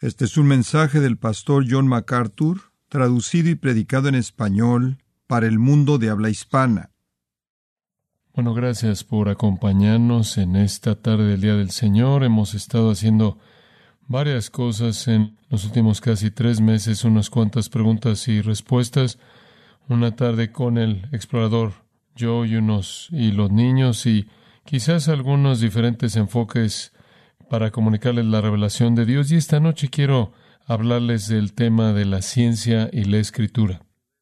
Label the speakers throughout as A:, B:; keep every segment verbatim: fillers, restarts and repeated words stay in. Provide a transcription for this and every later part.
A: Este es un mensaje del pastor John MacArthur, traducido y predicado en español para el mundo de habla hispana.
B: Bueno, gracias por acompañarnos en esta tarde del Día del Señor. Hemos estado haciendo varias cosas en los últimos casi tres meses, unas cuantas preguntas y respuestas. Una tarde con el explorador Joe y, unos, y los niños, y quizás algunos diferentes enfoques para comunicarles la revelación de Dios. Y esta noche quiero hablarles del tema de la ciencia y la escritura.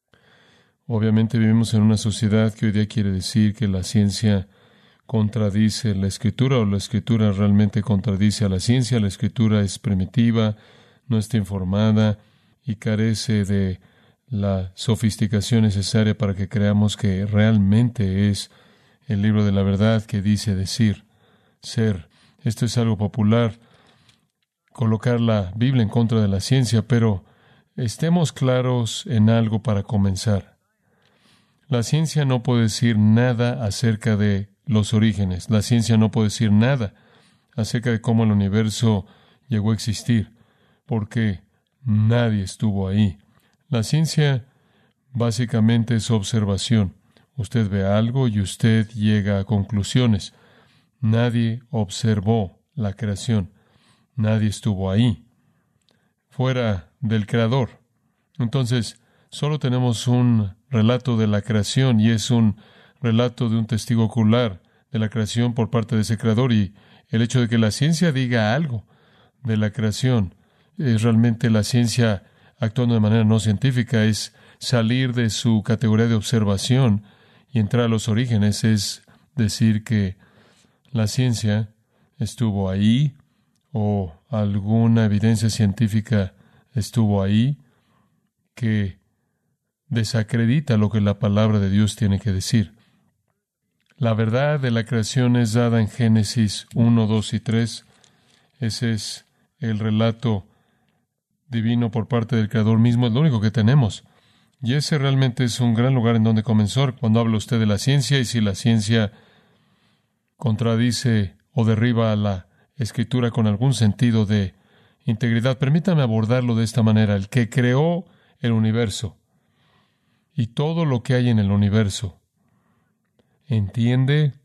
B: Obviamente vivimos en una sociedad que hoy día quiere decir que la ciencia contradice la escritura, o la escritura realmente contradice a la ciencia. La escritura es primitiva, no está informada y carece de la sofisticación necesaria para que creamos que realmente es el libro de la verdad que dice decir, ser. Esto es algo popular, colocar la Biblia en contra de la ciencia, pero estemos claros en algo para comenzar. La ciencia no puede decir nada acerca de los orígenes. La ciencia no puede decir nada acerca de cómo el universo llegó a existir, porque nadie estuvo ahí. La ciencia básicamente es observación. Usted ve algo y usted llega a conclusiones. Nadie observó la creación. Nadie estuvo ahí, fuera del Creador. Entonces, solo tenemos un relato de la creación, y es un relato de un testigo ocular de la creación por parte de ese Creador. Y el hecho de que la ciencia diga algo de la creación es realmente la ciencia actuando de manera no científica, es salir de su categoría de observación y entrar a los orígenes, es decir que la ciencia estuvo ahí, o alguna evidencia científica estuvo ahí, que desacredita lo que la palabra de Dios tiene que decir. La verdad de la creación es dada en Génesis uno, dos y tres. Ese es el relato divino por parte del Creador mismo, es lo único que tenemos. Y ese realmente es un gran lugar en donde comenzar cuando habla usted de la ciencia, y si la ciencia contradice o derriba a la Escritura con algún sentido de integridad. Permítame abordarlo de esta manera. El que creó el universo y todo lo que hay en el universo entiende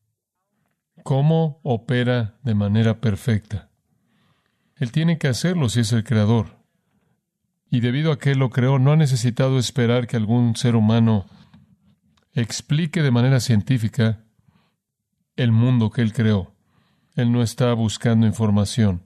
B: cómo opera de manera perfecta. Él tiene que hacerlo si es el creador. Y debido a que Él lo creó, no ha necesitado esperar que algún ser humano explique de manera científica el mundo que Él creó. Él no está buscando información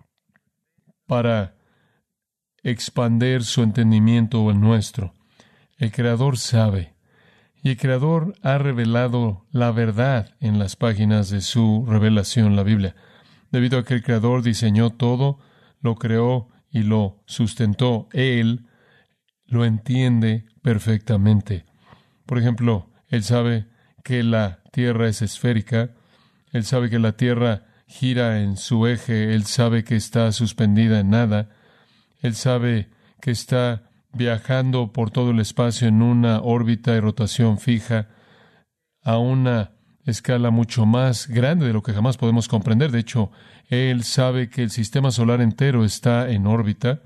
B: para expandir su entendimiento o el nuestro. El Creador sabe, y el Creador ha revelado la verdad en las páginas de su revelación, la Biblia. Debido a que el Creador diseñó todo, lo creó y lo sustentó, Él lo entiende perfectamente. Por ejemplo, Él sabe que la tierra es esférica. Él sabe que la tierra gira en su eje. Él sabe que está suspendida en nada. Él sabe que está viajando por todo el espacio en una órbita y rotación fija a una escala mucho más grande de lo que jamás podemos comprender. De hecho, Él sabe que el sistema solar entero está en órbita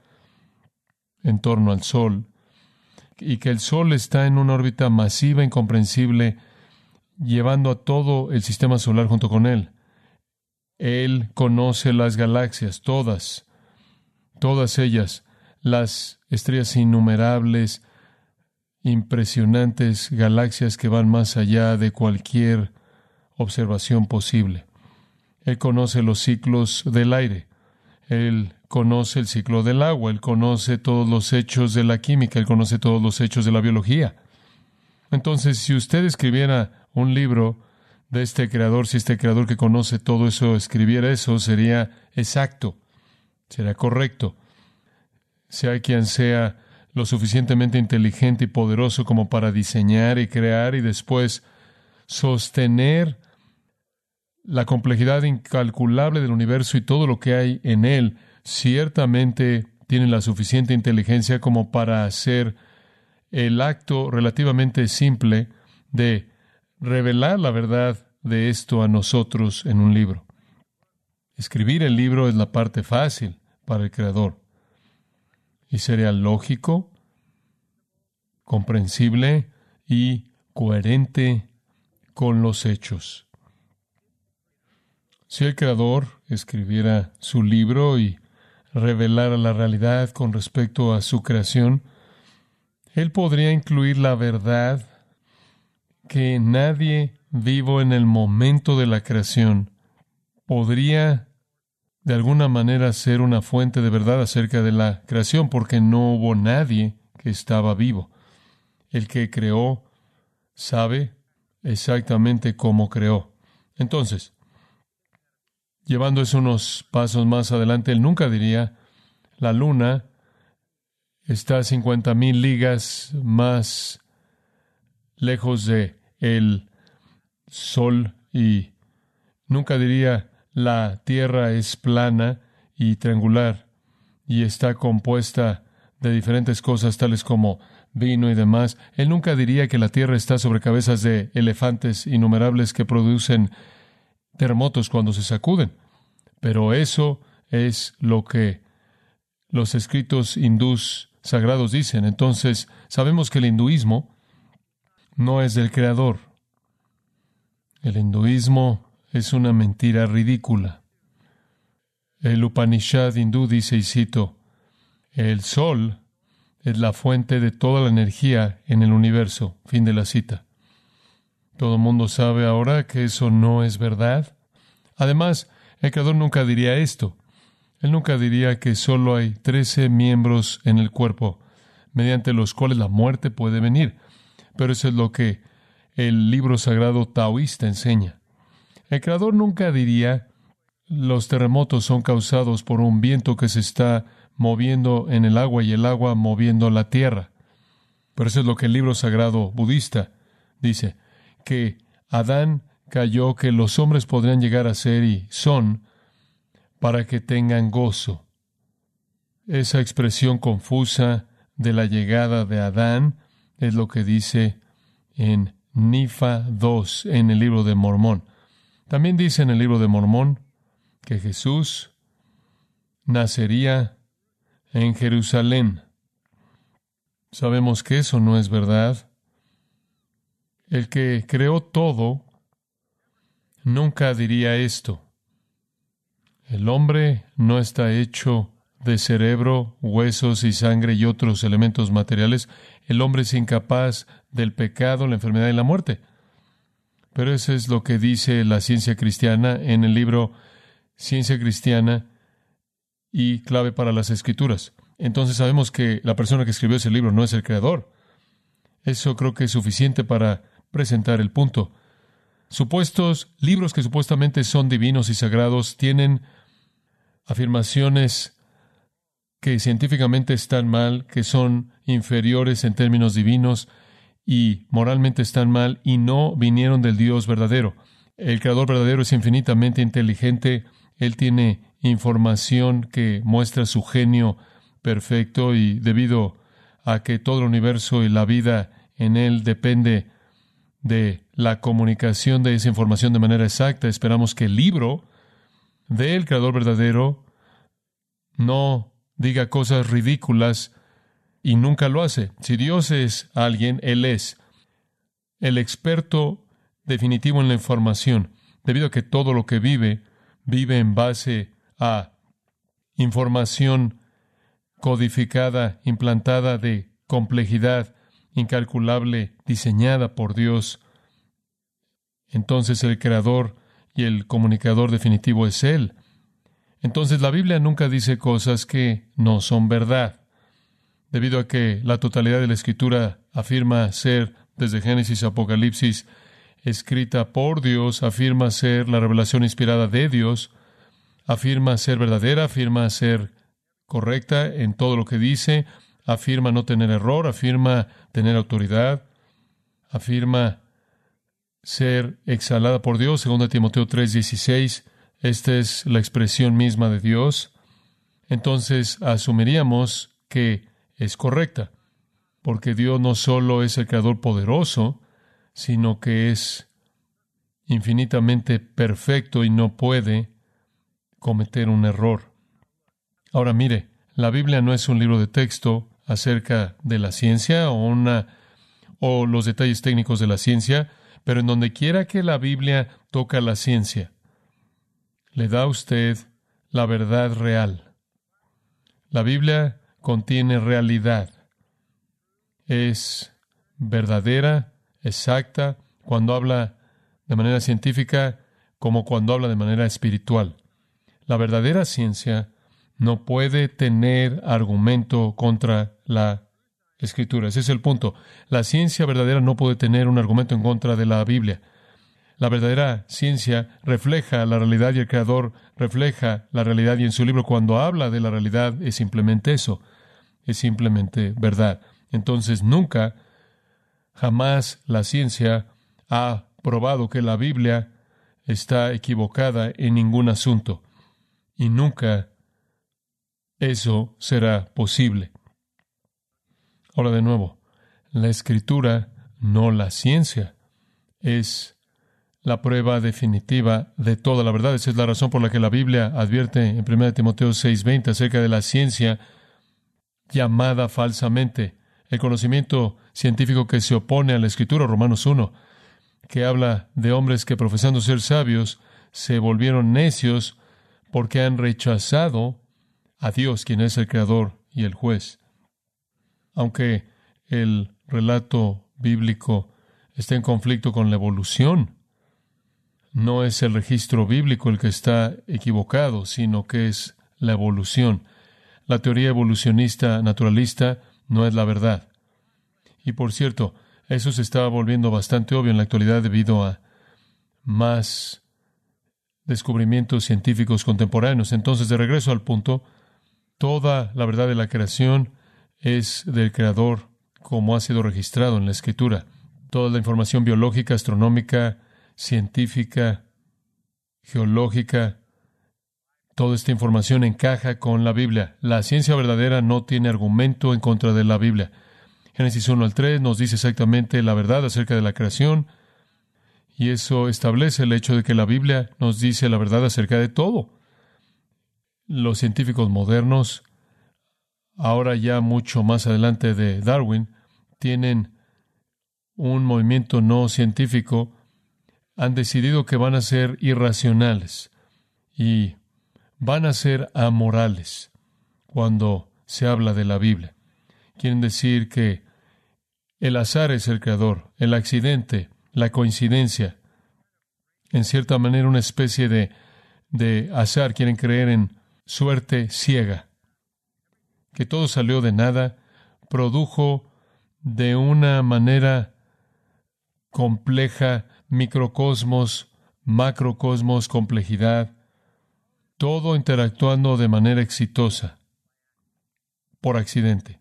B: en torno al Sol, y que el Sol está en una órbita masiva, incomprensible, llevando a todo el sistema solar junto con Él. Él conoce las galaxias, todas, todas ellas, las estrellas innumerables, impresionantes galaxias que van más allá de cualquier observación posible. Él conoce los ciclos del aire. Él conoce el ciclo del agua. Él conoce todos los hechos de la química. Él conoce todos los hechos de la biología. Entonces, si usted escribiera un libro de este creador, si este creador que conoce todo eso escribiera eso, sería exacto, sería correcto. Sea quien sea lo suficientemente inteligente y poderoso como para diseñar y crear y después sostener la complejidad incalculable del universo y todo lo que hay en él, ciertamente tiene la suficiente inteligencia como para hacer el acto relativamente simple de revelar la verdad de esto a nosotros en un libro. Escribir el libro es la parte fácil para el Creador. y sería lógico, comprensible y coherente con los hechos. Si el Creador escribiera su libro y revelara la realidad con respecto a su creación, Él podría incluir la verdad que nadie vivo en el momento de la creación podría de alguna manera ser una fuente de verdad acerca de la creación, porque no hubo nadie que estaba vivo. El que creó sabe exactamente cómo creó. Entonces, llevando eso unos pasos más adelante, él nunca diría, la luna está a cincuenta mil ligas más lejos de el sol, y nunca diría, la tierra es plana y triangular y está compuesta de diferentes cosas tales como vino y demás. Él nunca diría que la tierra está sobre cabezas de elefantes innumerables que producen terremotos cuando se sacuden. Pero eso es lo que los escritos hindús sagrados dicen. Entonces, sabemos que el hinduismo no es del Creador. El hinduismo es una mentira ridícula. El Upanishad hindú dice, y cito, el sol es la fuente de toda la energía en el universo. Fin de la cita. Todo el mundo sabe ahora que eso no es verdad. Además, el Creador nunca diría esto. Él nunca diría que solo hay trece miembros en el cuerpo, mediante los cuales la muerte puede venir. Pero eso es lo que el libro sagrado taoísta enseña. El Creador nunca diría, los terremotos son causados por un viento que se está moviendo en el agua y el agua moviendo la tierra. Pero eso es lo que el libro sagrado budista dice, que Adán cayó, que los hombres podrían llegar a ser y son para que tengan gozo. Esa expresión confusa de la llegada de Adán es lo que dice en Nifa dos, en el libro de Mormón. También dice en el libro de Mormón que Jesús nacería en Jerusalén. Sabemos que eso no es verdad. El que creó todo nunca diría esto. El hombre no está hecho de cerebro, huesos y sangre y otros elementos materiales. El hombre es incapaz del pecado, la enfermedad y la muerte. Pero eso es lo que dice la ciencia cristiana en el libro Ciencia Cristiana y Clave para las Escrituras. Entonces sabemos que la persona que escribió ese libro no es el Creador. Eso creo que es suficiente para presentar el punto. Supuestos libros que supuestamente son divinos y sagrados tienen afirmaciones que científicamente están mal, que son inferiores en términos divinos y moralmente están mal y no vinieron del Dios verdadero. El Creador verdadero es infinitamente inteligente. Él tiene información que muestra su genio perfecto, y debido a que todo el universo y la vida en él depende de la comunicación de esa información de manera exacta, esperamos que el libro del Creador verdadero no diga cosas ridículas, y nunca lo hace. Si Dios es alguien, Él es el experto definitivo en la información, debido a que todo lo que vive, vive en base a información codificada, implantada de complejidad incalculable, diseñada por Dios. Entonces el creador y el comunicador definitivo es Él. Entonces la Biblia nunca dice cosas que no son verdad, debido a que la totalidad de la Escritura afirma ser, desde Génesis a Apocalipsis, escrita por Dios, afirma ser la revelación inspirada de Dios, afirma ser verdadera, afirma ser correcta en todo lo que dice, afirma no tener error, afirma tener autoridad, afirma ser exhalada por Dios, según Timoteo tres dieciséis. Esta es la expresión misma de Dios. Entonces asumiríamos que es correcta, porque Dios no solo es el Creador poderoso, sino que es infinitamente perfecto y no puede cometer un error. Ahora mire, La Biblia no es un libro de texto acerca de la ciencia o una o los detalles técnicos de la ciencia, pero en donde quiera que la Biblia toca la ciencia, le da a usted la verdad real. La Biblia contiene realidad. Es verdadera, exacta, cuando habla de manera científica como cuando habla de manera espiritual. La verdadera ciencia no puede tener argumento contra la Escritura. Ese es el punto. La ciencia verdadera no puede tener un argumento en contra de la Biblia. La verdadera ciencia refleja la realidad y el Creador refleja la realidad, y en su libro, cuando habla de la realidad, es simplemente eso. Es simplemente verdad. Entonces, nunca, jamás la ciencia ha probado que la Biblia está equivocada en ningún asunto. Y nunca eso será posible. Ahora de nuevo, la Escritura, no la ciencia, es la prueba definitiva de toda la verdad. Esa es la razón por la que la Biblia advierte en primera Timoteo seis veinte acerca de la ciencia llamada falsamente. El conocimiento científico que se opone a la Escritura, Romanos uno, que habla de hombres que profesando ser sabios se volvieron necios porque han rechazado a Dios, quien es el Creador y el Juez. Aunque el relato bíblico está en conflicto con la evolución, no es el registro bíblico el que está equivocado, sino que es la evolución. La teoría evolucionista naturalista no es la verdad. Y por cierto, eso se está volviendo bastante obvio en la actualidad debido a más descubrimientos científicos contemporáneos. Entonces, de regreso al punto, toda la verdad de la creación es del Creador, como ha sido registrado en la Escritura. Toda la información biológica, astronómica, científica, geológica, toda esta información encaja con la Biblia. La ciencia verdadera no tiene argumento en contra de la Biblia. Génesis uno al tres nos dice exactamente la verdad acerca de la creación, y eso establece el hecho de que la Biblia nos dice la verdad acerca de todo. Los científicos modernos, ahora ya mucho más adelante de Darwin, tienen un movimiento no científico, han decidido que van a ser irracionales y van a ser amorales cuando se habla de la Biblia. Quieren decir que el azar es el creador, el accidente, la coincidencia, en cierta manera una especie de, de azar. Quieren creer en suerte ciega, que todo salió de nada, produjo de una manera compleja microcosmos, macrocosmos, complejidad, todo interactuando de manera exitosa, por accidente.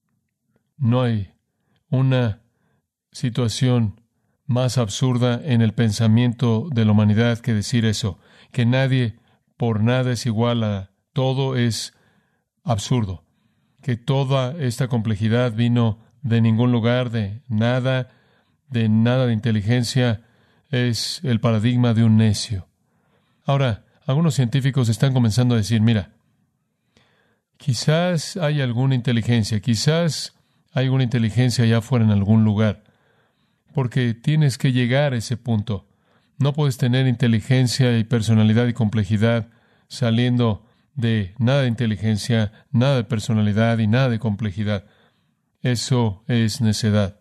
B: No hay una situación más absurda en el pensamiento de la humanidad que decir eso, que nadie por nada es igual a todo es absurdo, que toda esta complejidad vino de ningún lugar, de nada, de nada de inteligencia, es el paradigma de un necio. Ahora, algunos científicos están comenzando a decir, mira, quizás hay alguna inteligencia, quizás hay alguna inteligencia allá afuera en algún lugar, porque tienes que llegar a ese punto. No puedes tener inteligencia y personalidad y complejidad saliendo de nada de inteligencia, nada de personalidad y nada de complejidad. Eso es necedad.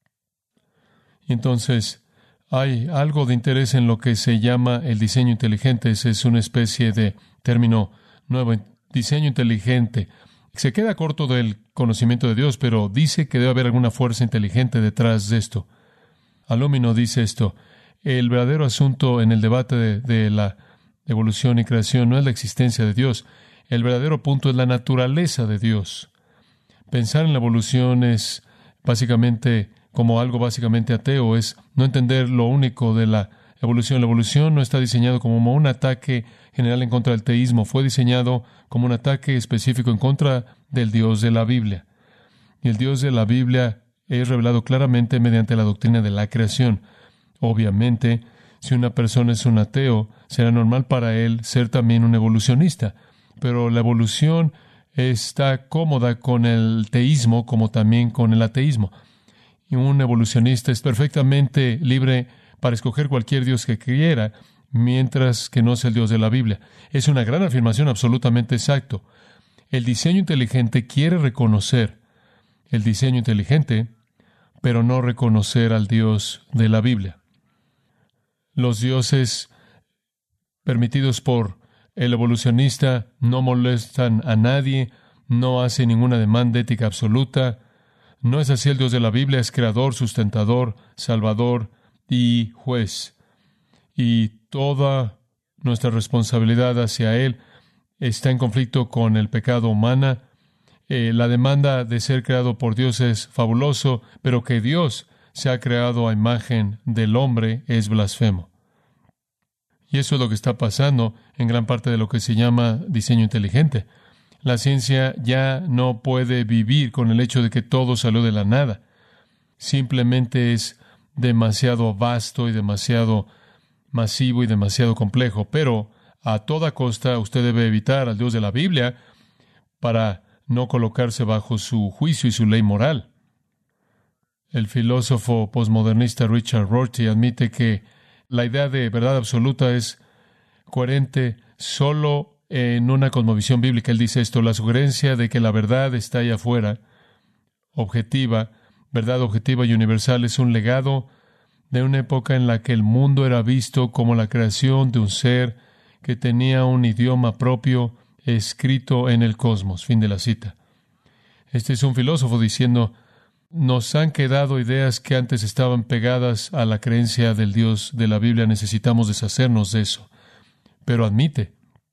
B: Y entonces, hay algo de interés en lo que se llama el diseño inteligente. Ese es una especie de término nuevo, diseño inteligente. Se queda corto del conocimiento de Dios, pero dice que debe haber alguna fuerza inteligente detrás de esto. Alumino dice esto: el verdadero asunto en el debate de, de la evolución y creación no es la existencia de Dios. El verdadero punto es la naturaleza de Dios. Pensar en la evolución es básicamente como algo básicamente ateo, es no entender lo único de la evolución. La evolución no está diseñado como un ataque general en contra del teísmo, fue diseñado como un ataque específico en contra del Dios de la Biblia. Y el Dios de la Biblia es revelado claramente mediante la doctrina de la creación. Obviamente, si una persona es un ateo, será normal para él ser también un evolucionista. Pero la evolución está cómoda con el teísmo como también con el ateísmo. Y un evolucionista es perfectamente libre para escoger cualquier Dios que quiera, mientras que no sea el Dios de la Biblia. Es una gran afirmación, absolutamente exacto. El diseño inteligente quiere reconocer el diseño inteligente, pero no reconocer al Dios de la Biblia. Los dioses permitidos por el evolucionista no molestan a nadie, no hacen ninguna demanda ética absoluta. No es así el Dios de la Biblia, es creador, sustentador, salvador y juez. Y toda nuestra responsabilidad hacia Él está en conflicto con el pecado humano. Eh, la demanda de ser creado por Dios es fabuloso, pero que Dios se ha creado a imagen del hombre es blasfemo. Y eso es lo que está pasando en gran parte de lo que se llama diseño inteligente. La ciencia ya no puede vivir con el hecho de que todo salió de la nada. Simplemente es demasiado vasto y demasiado masivo y demasiado complejo. Pero a toda costa usted debe evitar al Dios de la Biblia para no colocarse bajo su juicio y su ley moral. El filósofo posmodernista Richard Rorty admite que la idea de verdad absoluta es coherente solo en una cosmovisión bíblica. Él dice esto: la sugerencia de que la verdad está allá afuera, objetiva, verdad objetiva y universal, es un legado de una época en la que el mundo era visto como la creación de un ser que tenía un idioma propio escrito en el cosmos. Fin de la cita. Este es un filósofo diciendo: nos han quedado ideas que antes estaban pegadas a la creencia del Dios de la Biblia. Necesitamos deshacernos de eso. Pero admite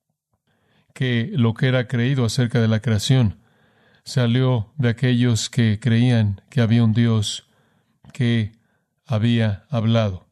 B: que lo que era creído acerca de la creación salió de aquellos que creían que había un Dios que había hablado.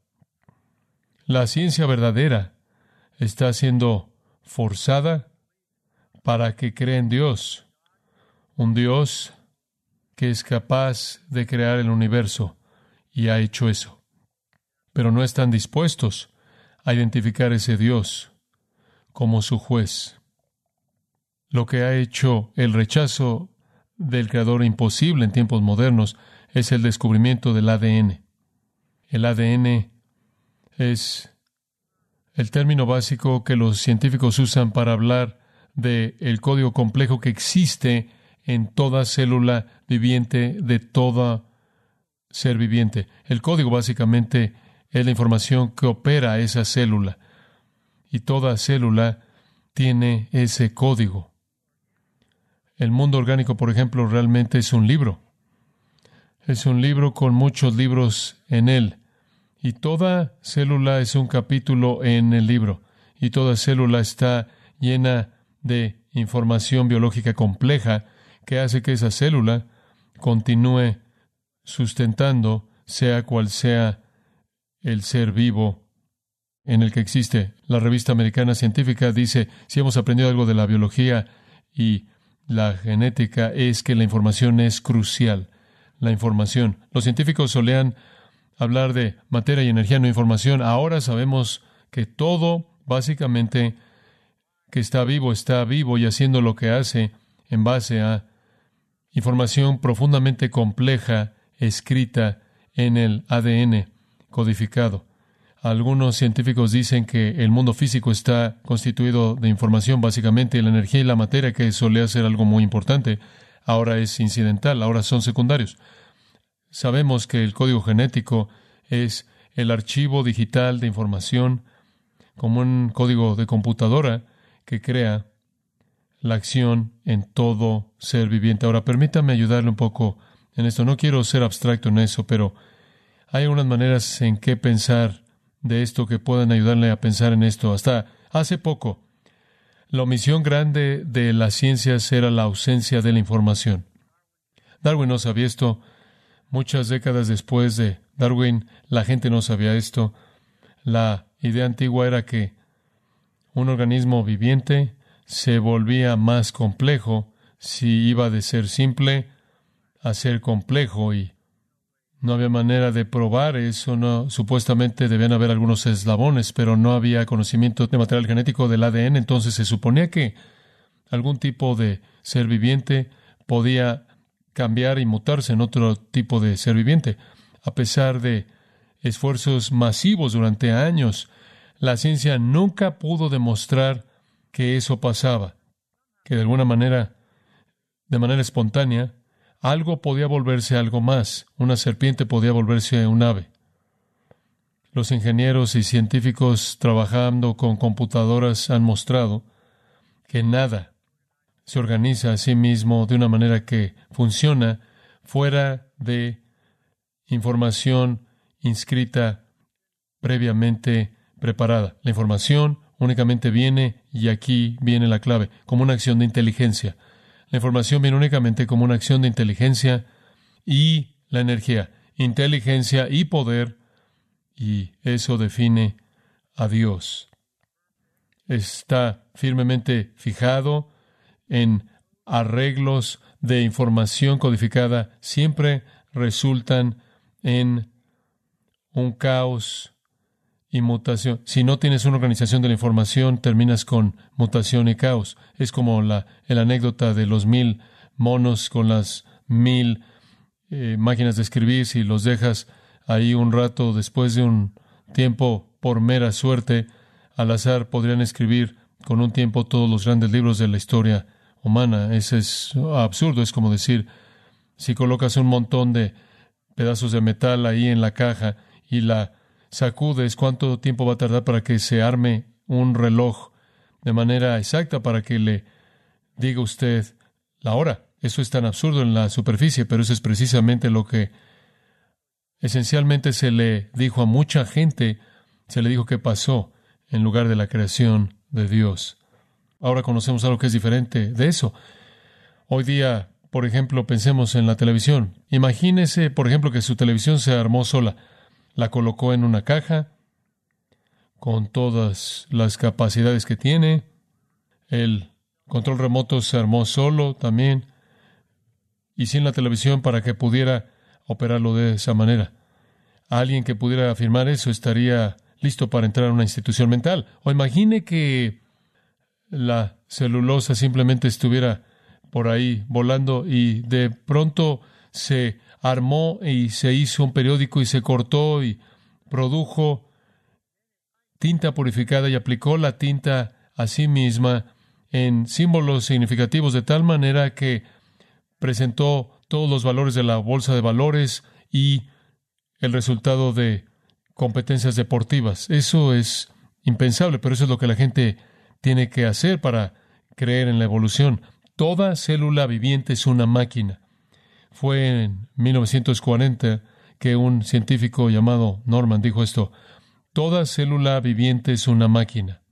B: La ciencia verdadera está siendo forzada para que crea en Dios, un Dios que es capaz de crear el universo, y ha hecho eso. Pero no están dispuestos a identificar ese Dios como su juez. Lo que ha hecho el rechazo del Creador imposible en tiempos modernos es el descubrimiento del A D N. El A D N es el término básico que los científicos usan para hablar del código complejo que existe en toda célula viviente de todo ser viviente. El código básicamente es la información que opera esa célula. Y toda célula tiene ese código. El mundo orgánico, por ejemplo, realmente es un libro. Es un libro con muchos libros en él. Y toda célula es un capítulo en el libro. Y toda célula está llena de información biológica compleja que hace que esa célula continúe sustentando, sea cual sea el ser vivo en el que existe. La revista americana científica dice: si hemos aprendido algo de la biología y la genética, es que la información es crucial. La información. Los científicos solían hablar de materia y energía, no información. Ahora sabemos que todo, básicamente, que está vivo, está vivo y haciendo lo que hace en base a información profundamente compleja escrita en el A D N codificado. Algunos científicos dicen que el mundo físico está constituido de información, básicamente, y la energía y la materia, que solía ser algo muy importante, ahora es incidental, ahora son secundarios. Sabemos que el código genético es el archivo digital de información, como un código de computadora que crea la acción en todo ser viviente. Ahora, permítame ayudarle un poco en esto. No quiero ser abstracto en eso, pero hay algunas maneras en que pensar de esto que puedan ayudarle a pensar en esto. Hasta hace poco, la omisión grande de las ciencias era la ausencia de la información. Darwin no sabía esto. Muchas décadas después de Darwin, la gente no sabía esto. La idea antigua era que un organismo viviente se volvía más complejo si iba de ser simple a ser complejo, y no había manera de probar eso. No, supuestamente debían haber algunos eslabones, pero no había conocimiento de material genético del A D N. Entonces se suponía que algún tipo de ser viviente podía cambiar y mutarse en otro tipo de ser viviente. A pesar de esfuerzos masivos durante años, la ciencia nunca pudo demostrar que eso pasaba, que de alguna manera, de manera espontánea, algo podía volverse algo más. Una serpiente podía volverse un ave. Los ingenieros y científicos trabajando con computadoras han mostrado que nada se organiza a sí mismo de una manera que funciona fuera de información inscrita previamente preparada. La información únicamente viene, y aquí viene la clave, como una acción de inteligencia. La información viene únicamente como una acción de inteligencia y la energía, inteligencia y poder, y eso define a Dios. Está firmemente fijado en arreglos de información codificada, siempre resultan en un caos y mutación. Si no tienes una organización de la información, terminas con mutación y caos. Es como la, la anécdota de los mil monos con las mil eh, máquinas de escribir. Si los dejas ahí un rato, después de un tiempo, por mera suerte, al azar, podrían escribir con un tiempo todos los grandes libros de la historia humana. Eso es absurdo. Es como decir, si colocas un montón de pedazos de metal ahí en la caja y la sacudes, ¿cuánto tiempo va a tardar para que se arme un reloj de manera exacta para que le diga usted la hora? Eso es tan absurdo en la superficie, pero eso es precisamente lo que esencialmente se le dijo a mucha gente, se le dijo que pasó en lugar de la creación de Dios. Ahora conocemos algo que es diferente de eso. Hoy día, por ejemplo, pensemos en la televisión. Imagínese, por ejemplo, que su televisión se armó sola. La colocó en una caja con todas las capacidades que tiene. El control remoto se armó solo también, y sin la televisión para que pudiera operarlo de esa manera. Alguien que pudiera afirmar eso estaría listo para entrar a una institución mental. O imagine que la celulosa simplemente estuviera por ahí volando y de pronto se armó y se hizo un periódico y se cortó y produjo tinta purificada y aplicó la tinta a sí misma en símbolos significativos de tal manera que presentó todos los valores de la bolsa de valores y el resultado de competencias deportivas. Eso es impensable, pero eso es lo que la gente tiene que hacer para creer en la evolución. Toda célula viviente es una máquina. Fue en mil novecientos cuarenta que un científico llamado Norman dijo esto: toda célula viviente es una máquina,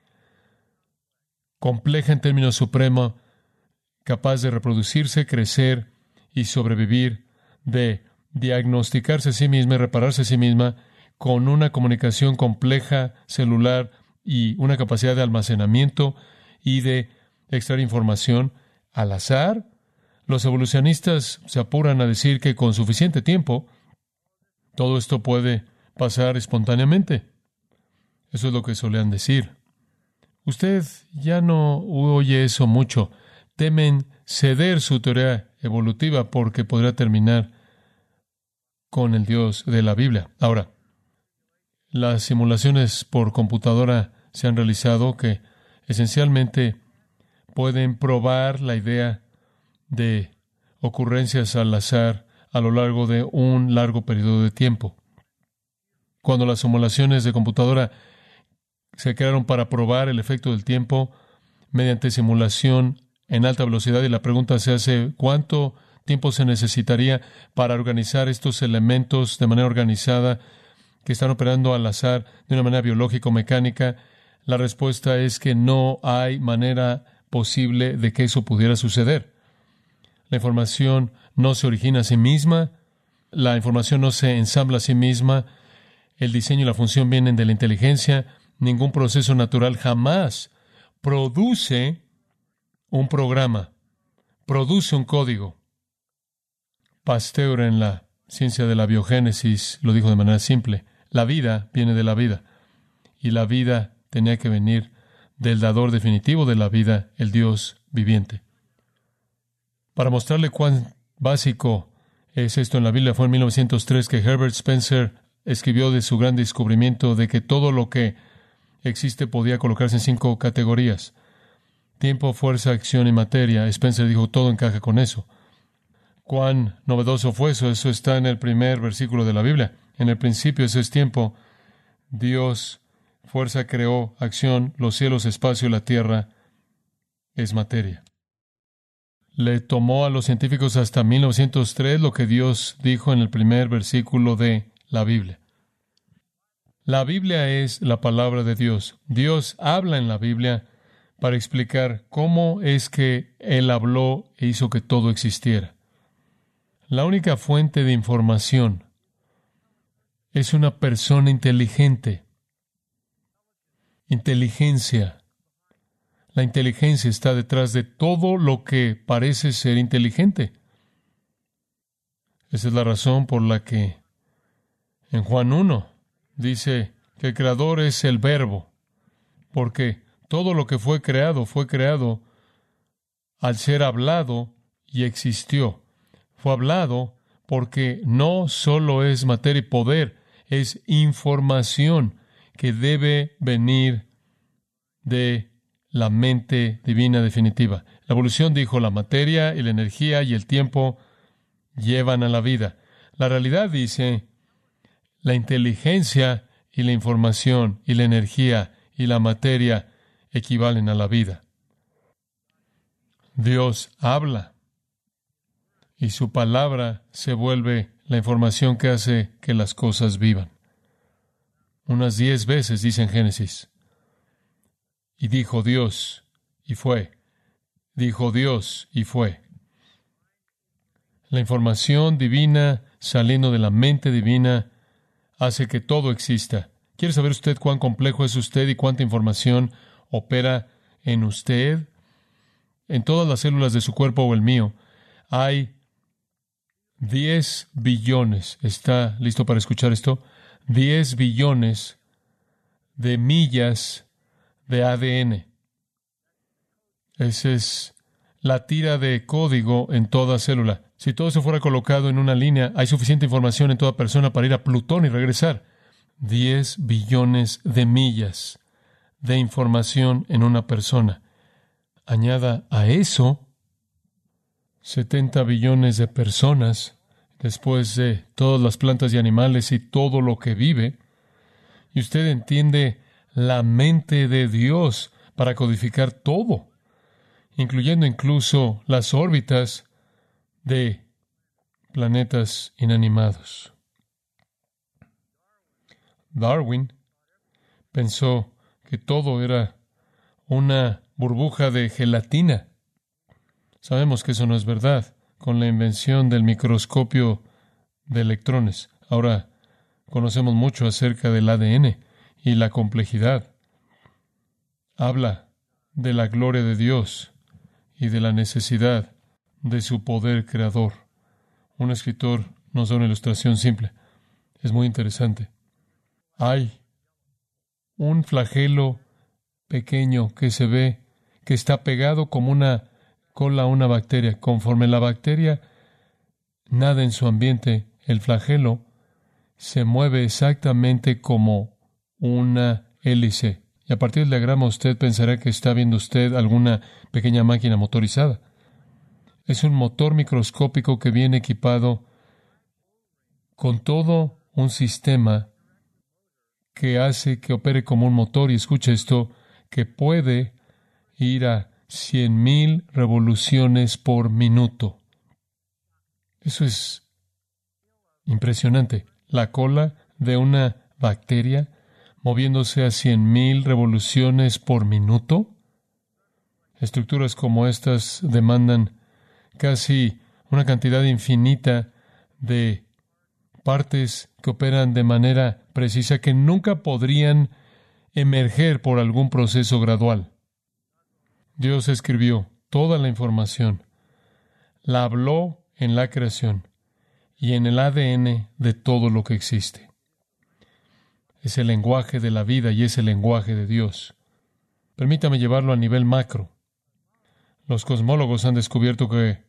B: compleja en términos supremos, capaz de reproducirse, crecer y sobrevivir, de diagnosticarse a sí misma y repararse a sí misma, con una comunicación compleja celular y una capacidad de almacenamiento y de extraer información al azar. Los evolucionistas se apuran a decir que con suficiente tiempo todo esto puede pasar espontáneamente. Eso es lo que solían decir. Usted ya no oye eso mucho. Temen ceder su teoría evolutiva porque podrá terminar con el Dios de la Biblia. Ahora, las simulaciones por computadora se han realizado que esencialmente pueden probar la idea de ocurrencias al azar a lo largo de un largo periodo de tiempo. Cuando las simulaciones de computadora se crearon para probar el efecto del tiempo mediante simulación en alta velocidad, y la pregunta se hace: ¿cuánto tiempo se necesitaría para organizar estos elementos de manera organizada que están operando al azar de una manera biológica o mecánica? La respuesta es que no hay manera posible de que eso pudiera suceder. La información no se origina a sí misma, la información no se ensambla a sí misma, el diseño y la función vienen de la inteligencia. Ningún proceso natural jamás produce un programa, produce un código. Pasteur, en la ciencia de la biogénesis, lo dijo de manera simple: la vida viene de la vida, y la vida tenía que venir del dador definitivo de la vida, el Dios viviente. Para mostrarle cuán básico es esto en la Biblia, fue en mil novecientos tres que Herbert Spencer escribió de su gran descubrimiento de que todo lo que existe podía colocarse en cinco categorías: tiempo, fuerza, acción y materia. Spencer dijo, todo encaja con eso. Cuán novedoso fue eso. Eso está en el primer versículo de la Biblia. En el principio, eso es tiempo. Dios, fuerza, creó, acción, los cielos, espacio, la tierra, es materia. Le tomó a los científicos hasta mil novecientos tres lo que Dios dijo en el primer versículo de la Biblia. La Biblia es la palabra de Dios. Dios habla en la Biblia para explicar cómo es que Él habló e hizo que todo existiera. La única fuente de información es una persona inteligente. Inteligencia. La inteligencia está detrás de todo lo que parece ser inteligente. Esa es la razón por la que en Juan uno dice que el creador es el verbo, porque todo lo que fue creado fue creado al ser hablado y existió. Fue hablado porque no solo es materia y poder, es información que debe venir de la mente divina definitiva. La evolución dijo la materia y la energía y el tiempo llevan a la vida. La realidad dice la inteligencia y la información y la energía y la materia equivalen a la vida. Dios habla y su palabra se vuelve la información que hace que las cosas vivan. Unas diez veces dice en Génesis, y dijo Dios, y fue. Dijo Dios, y fue. La información divina saliendo de la mente divina hace que todo exista. ¿Quiere saber usted cuán complejo es usted y cuánta información opera en usted? En todas las células de su cuerpo o el mío hay diez billones. ¿Está listo para escuchar esto? diez billones de millas de A D N. Esa es la tira de código en toda célula. Si todo se fuera colocado en una línea, hay suficiente información en toda persona para ir a Plutón y regresar. diez billones de millas de información en una persona. Añada a eso setenta billones de personas, después de todas las plantas y animales y todo lo que vive, y usted entiende la mente de Dios para codificar todo, incluyendo incluso las órbitas de planetas inanimados. Darwin pensó que todo era una burbuja de gelatina. Sabemos que eso no es verdad, con la invención del microscopio de electrones. Ahora conocemos mucho acerca del A D N y la complejidad. Habla de la gloria de Dios y de la necesidad de su poder creador. Un escritor nos da una ilustración simple. Es muy interesante. Hay un flagelo pequeño que se ve, que está pegado como una cola a una bacteria. Conforme la bacteria nada en su ambiente, el flagelo se mueve exactamente como una hélice. Y a partir del diagrama usted pensará que está viendo usted alguna pequeña máquina motorizada. Es un motor microscópico que viene equipado con todo un sistema que hace que opere como un motor, y escucha esto, que puede ir a cien mil revoluciones por minuto. Eso es impresionante. La cola de una bacteria moviéndose a cien mil revoluciones por minuto. Estructuras como estas demandan casi una cantidad infinita de partes que operan de manera precisa que nunca podrían emerger por algún proceso gradual. Dios escribió toda la información, la habló en la creación y en el A D N de todo lo que existe. Es el lenguaje de la vida y es el lenguaje de Dios. Permítame llevarlo a nivel macro. Los cosmólogos han descubierto que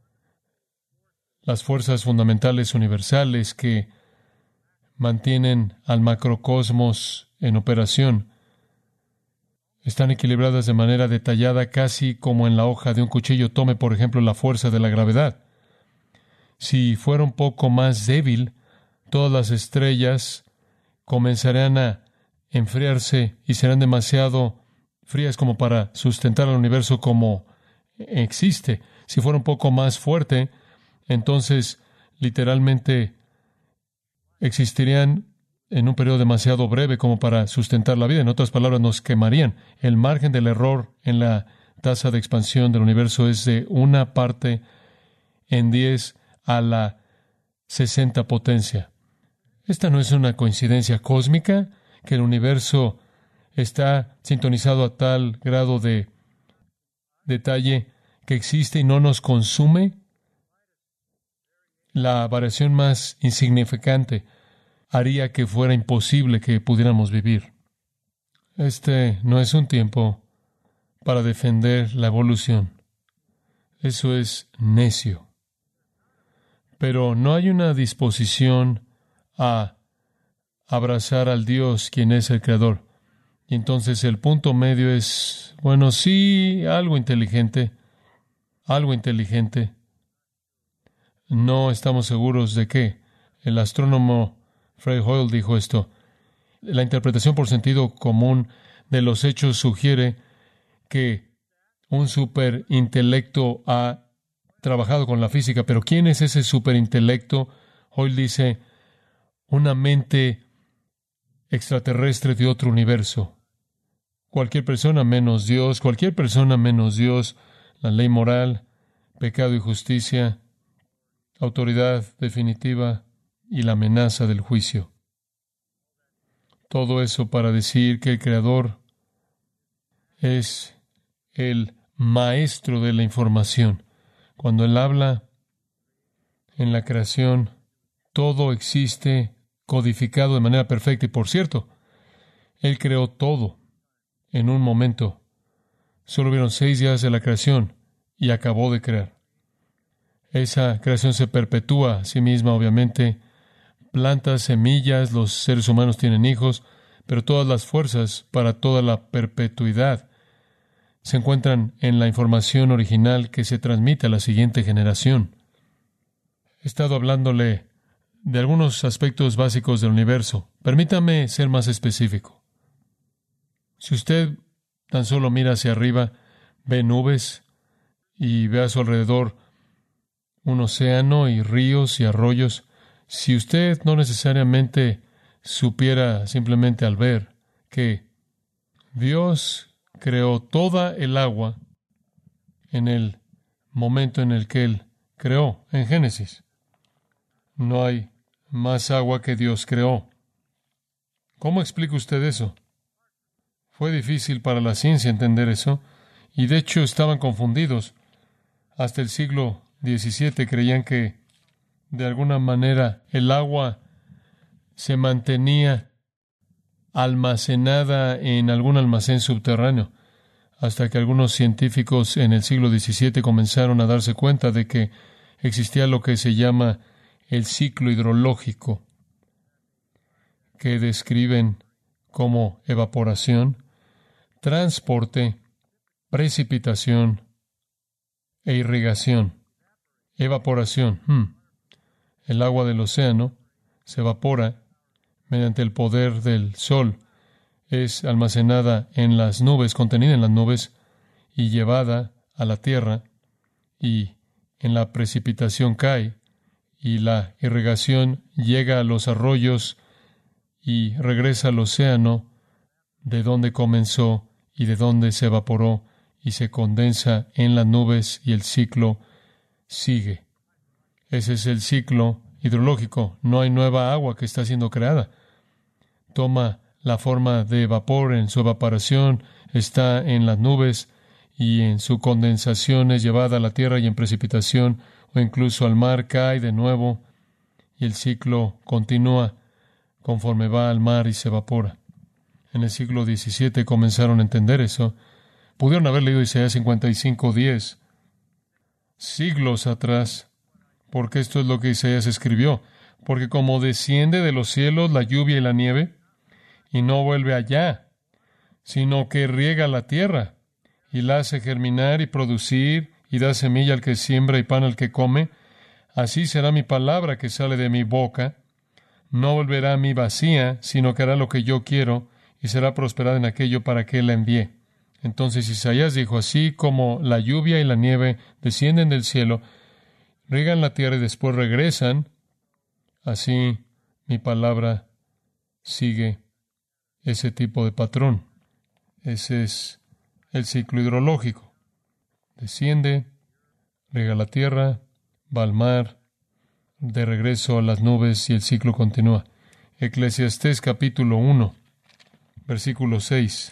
B: las fuerzas fundamentales universales que mantienen al macrocosmos en operación están equilibradas de manera detallada, casi como en la hoja de un cuchillo. Tome, por ejemplo, la fuerza de la gravedad. Si fuera un poco más débil, todas las estrellas comenzarán a enfriarse y serán demasiado frías como para sustentar al universo como existe. Si fuera un poco más fuerte, entonces literalmente existirían en un periodo demasiado breve como para sustentar la vida. En otras palabras, nos quemarían. El margen del error en la tasa de expansión del universo es de una parte en diez a la sesenta potencia. Esta no es una coincidencia cósmica, que el universo está sintonizado a tal grado de detalle que existe y no nos consume. La variación más insignificante haría que fuera imposible que pudiéramos vivir. Este no es un tiempo para defender la evolución. Eso es necio. Pero no hay una disposición a abrazar al Dios, quien es el Creador. Y entonces el punto medio es, bueno, sí, algo inteligente, algo inteligente. No estamos seguros de qué. El astrónomo Fred Hoyle dijo esto: la interpretación por sentido común de los hechos sugiere que un superintelecto ha trabajado con la física. Pero ¿quién es ese superintelecto? Hoyle dice, una mente extraterrestre de otro universo. Cualquier persona menos Dios, cualquier persona menos Dios, la ley moral, pecado y justicia, autoridad definitiva y la amenaza del juicio. Todo eso para decir que el Creador es el maestro de la información. Cuando Él habla en la creación, todo existe codificado de manera perfecta. Y por cierto, Él creó todo en un momento. Solo hubieron seis días de la creación y acabó de crear. Esa creación se perpetúa a sí misma, obviamente. Plantas, semillas, los seres humanos tienen hijos, pero todas las fuerzas para toda la perpetuidad se encuentran en la información original que se transmite a la siguiente generación. He estado hablándole de algunos aspectos básicos del universo. Permítame ser más específico. Si usted tan solo mira hacia arriba, ve nubes y ve a su alrededor un océano y ríos y arroyos. Si usted no necesariamente supiera simplemente al ver que Dios creó toda el agua en el momento en el que Él creó, en Génesis. No hay más agua que Dios creó. ¿Cómo explica usted eso? Fue difícil para la ciencia entender eso, y de hecho estaban confundidos. Hasta el siglo diecisiete creían que, de alguna manera, el agua se mantenía almacenada en algún almacén subterráneo, hasta que algunos científicos en el siglo diecisiete comenzaron a darse cuenta de que existía lo que se llama el ciclo hidrológico, que describen como evaporación, transporte, precipitación e irrigación. Evaporación. Hmm. El agua del océano se evapora mediante el poder del sol. Es almacenada en las nubes, contenida en las nubes y llevada a la tierra, y en la precipitación cae, y la irrigación llega a los arroyos y regresa al océano, de donde comenzó y de donde se evaporó, y se condensa en las nubes, y el ciclo sigue. Ese es el ciclo hidrológico. No hay nueva agua que está siendo creada. Toma la forma de vapor en su evaporación, está en las nubes, y en su condensación es llevada a la tierra, y en precipitación o incluso al mar cae de nuevo, y el ciclo continúa conforme va al mar y se evapora. En el siglo diecisiete comenzaron a entender eso. Pudieron haber leído Isaías cincuenta y cinco diez siglos atrás, porque esto es lo que Isaías escribió. Porque como desciende de los cielos la lluvia y la nieve, y no vuelve allá, sino que riega la tierra, y la hace germinar y producir, y da semilla al que siembra y pan al que come, así será mi palabra que sale de mi boca. No volverá a mí vacía, sino que hará lo que yo quiero, y será prosperada en aquello para que la envíe. Entonces Isaías dijo, así como la lluvia y la nieve descienden del cielo, riegan la tierra y después regresan, así mi palabra sigue ese tipo de patrón. Ese es el ciclo hidrológico. Desciende, riega la tierra, va al mar, de regreso a las nubes y el ciclo continúa. Eclesiastés capítulo uno, versículo seis.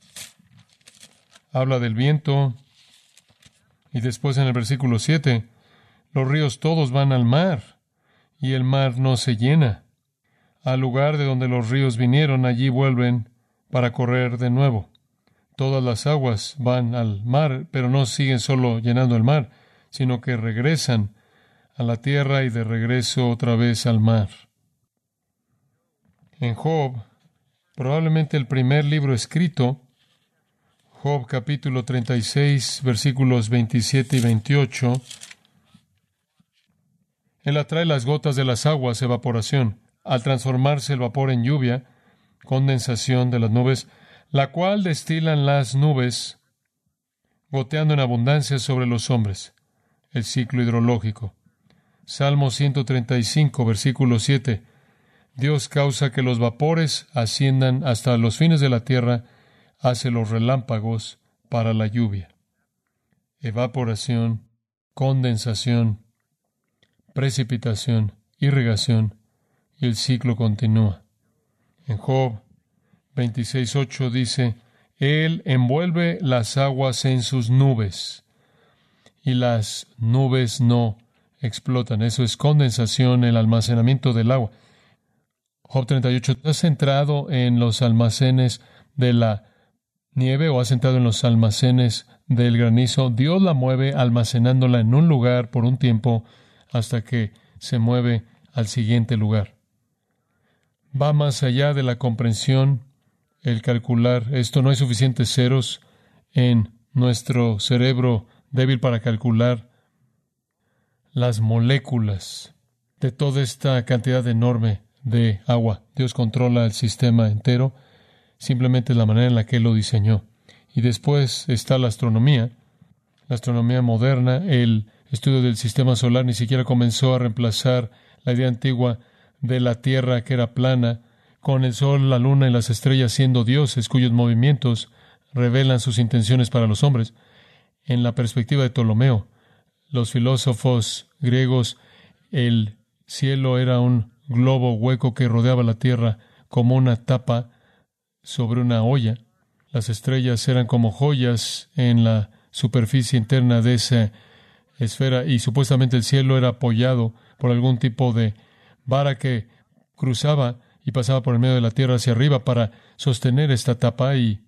B: Habla del viento y después en el versículo siete, los ríos todos van al mar y el mar no se llena. Al lugar de donde los ríos vinieron, allí vuelven para correr de nuevo. Todas las aguas van al mar, pero no siguen solo llenando el mar, sino que regresan a la tierra y de regreso otra vez al mar. En Job, probablemente el primer libro escrito, Job capítulo treinta y seis, versículos veintisiete y veintiocho, Él atrae las gotas de las aguas, evaporación, al transformarse el vapor en lluvia, condensación de las nubes, la cual destilan las nubes, goteando en abundancia sobre los hombres. El ciclo hidrológico. Salmo ciento treinta y cinco, versículo siete. Dios causa que los vapores asciendan hasta los fines de la tierra, hace los relámpagos para la lluvia. Evaporación, condensación, precipitación, irrigación, y el ciclo continúa. En Job veintiséis ocho dice, Él envuelve las aguas en sus nubes, y las nubes no explotan. Eso es condensación, el almacenamiento del agua. Job treinta y ocho, ¿has entrado en los almacenes de la nieve o has entrado en los almacenes del granizo? Dios la mueve almacenándola en un lugar por un tiempo hasta que se mueve al siguiente lugar. Va más allá de la comprensión, el calcular. Esto no hay suficientes ceros en nuestro cerebro débil para calcular las moléculas de toda esta cantidad enorme de agua. Dios controla el sistema entero, simplemente la manera en la que Él lo diseñó. Y después está la astronomía, la astronomía moderna. El estudio del sistema solar ni siquiera comenzó a reemplazar la idea antigua de la Tierra que era plana, con el Sol, la Luna y las estrellas siendo dioses cuyos movimientos revelan sus intenciones para los hombres. En la perspectiva de Ptolomeo, los filósofos griegos, el cielo era un globo hueco que rodeaba la tierra como una tapa sobre una olla. Las estrellas eran como joyas en la superficie interna de esa esfera y supuestamente el cielo era apoyado por algún tipo de vara que cruzaba y pasaba por el medio de la tierra hacia arriba para sostener esta tapa, y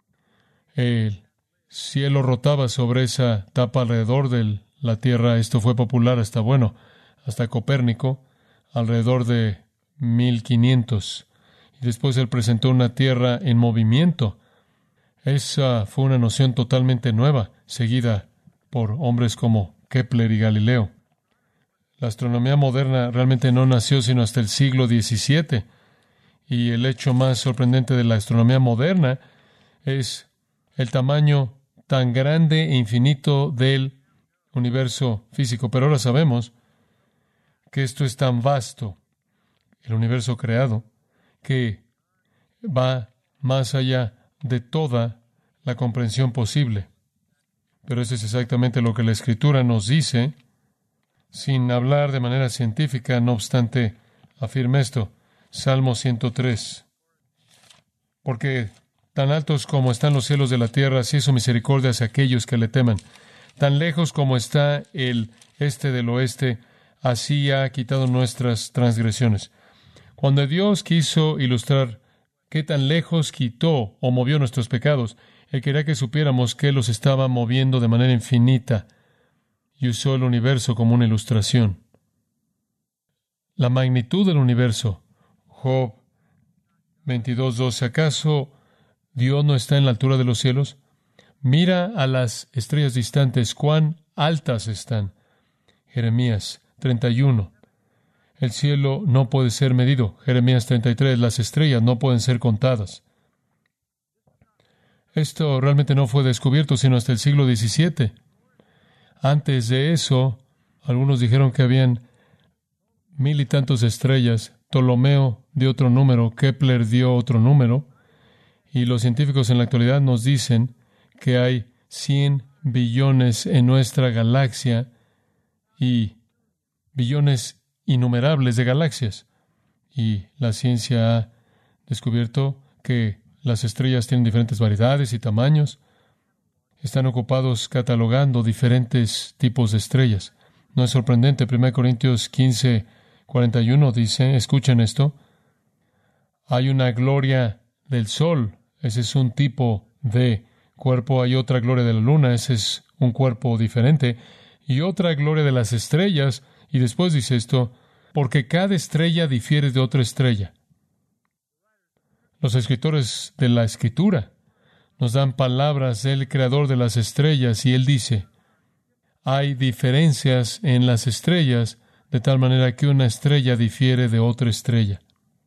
B: el cielo rotaba sobre esa tapa alrededor de la tierra. Esto fue popular hasta, bueno, hasta Copérnico, alrededor de mil quinientos. Y después él presentó una tierra en movimiento. Esa fue una noción totalmente nueva, seguida por hombres como Kepler y Galileo. La astronomía moderna realmente no nació sino hasta el siglo diecisiete. Y el hecho más sorprendente de la astronomía moderna es el tamaño tan grande e infinito del universo físico. Pero ahora sabemos que esto es tan vasto, el universo creado, que va más allá de toda la comprensión posible. Pero eso es exactamente lo que la Escritura nos dice, sin hablar de manera científica. No obstante, afirma esto. Salmo ciento tres. Porque tan altos como están los cielos de la tierra, así es su misericordia hacia aquellos que le teman. Tan lejos como está el este del oeste, así ha quitado nuestras transgresiones. Cuando Dios quiso ilustrar qué tan lejos quitó o movió nuestros pecados, Él quería que supiéramos que Él los estaba moviendo de manera infinita y usó el universo como una ilustración. La magnitud del universo. Job veintidós doce. ¿Acaso Dios no está en la altura de los cielos? Mira a las estrellas distantes, cuán altas están. Jeremías treinta y uno. El cielo no puede ser medido. Jeremías treinta y tres. Las estrellas no pueden ser contadas. Esto realmente no fue descubierto sino hasta el siglo diecisiete. Antes de eso, algunos dijeron que habían mil y tantos estrellas. Ptolomeo dio otro número, Kepler dio otro número, y los científicos en la actualidad nos dicen que hay cien billones en nuestra galaxia y billones innumerables de galaxias. Y la ciencia ha descubierto que las estrellas tienen diferentes variedades y tamaños. Están ocupados catalogando diferentes tipos de estrellas. No es sorprendente. primera Corintios quince, cuarenta y uno dice, escuchen esto, hay una gloria del sol, ese es un tipo de cuerpo, hay otra gloria de la luna, ese es un cuerpo diferente, y otra gloria de las estrellas, y después dice esto, porque cada estrella difiere de otra estrella. Los escritores de la Escritura nos dan palabras del Creador de las estrellas, y Él dice, hay diferencias en las estrellas, de tal manera que una estrella difiere de otra estrella.